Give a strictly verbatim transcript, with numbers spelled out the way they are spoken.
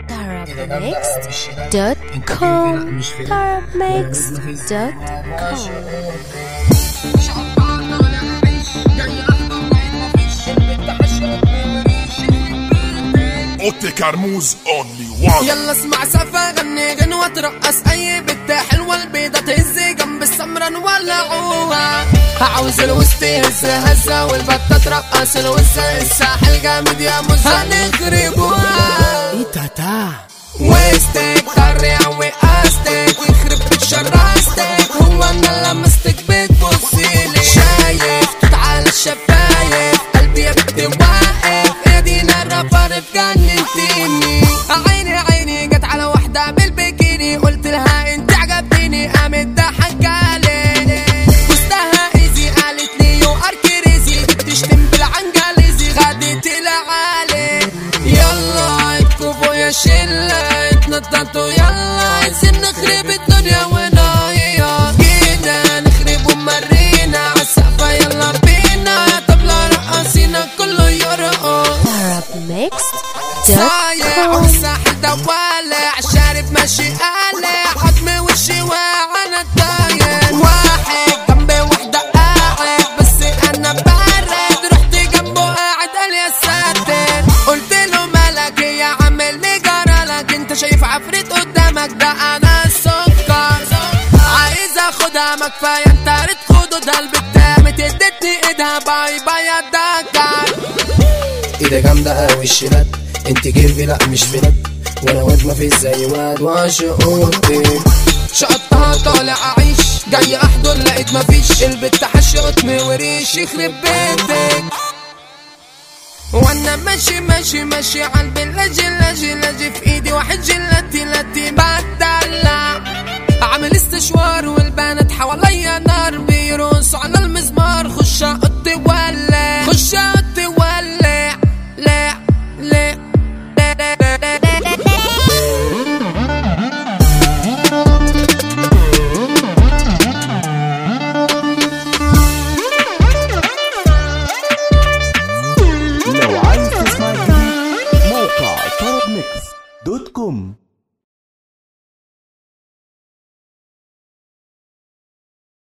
Tarabmixed دوت كوم tarabmixed دوت كوم. اوتي كرموز اونلي وان. يلا اسمع سفا غني غنوة ترقص اي بنت حلوة البيضة تهز جنب السمرة نولعوها. عاوز الوسط يهز هزة والبطة ترقص الوسة الساحل جامد يا مز هنخربوها. ايتاتا ويستك طري اوي قاستك ويخرب بيت شراستك. هو انا لمستك بتبصيلي شايف توت على الشفايف قلبي يا بنتي واقف ايدينا الرفر جننتيني. عيني عيني جت على واحدة بالبيكيني قلت لها انت عجبتيني قامت ضحكالي وسطها ايزي قالت لي يو ار كريزي بتشتم بالعنجليزي غديت العالي. يلا اتكفوا يا شلة اتنططوا يلا عايزين نخرب الدنيا ونايا جينا نخرب ومرينا عالسقفة يلا بينا طبلة رقصينا كله يرقص. tarabmixed صايع والساحل دوالع شارب ماشي قالع حضمي وشي وانا الداير واحد جنبي وحدة قاعد بس انا بارد رحت جنبه قاعد قال يا ساتر. قلت له مالك يا عامل مجرالك انت شايف عفريت قدامك ده انا السكر عايز اخدها ما كفايه انت ريت خدودها البتامة ادتني ايدها باي باي يا دكر. ايدي جامدة اوي الشلات انت جيرفي لا مش بلاد وانا واد مفيش زي واد وعشقوتي. شقطها طالع اعيش جاي احضر لقيت مفيش البت حشقتني وريش يخرب بيتك. وانا ماشي ماشي ماشي عالبلاجي لاجي لاجي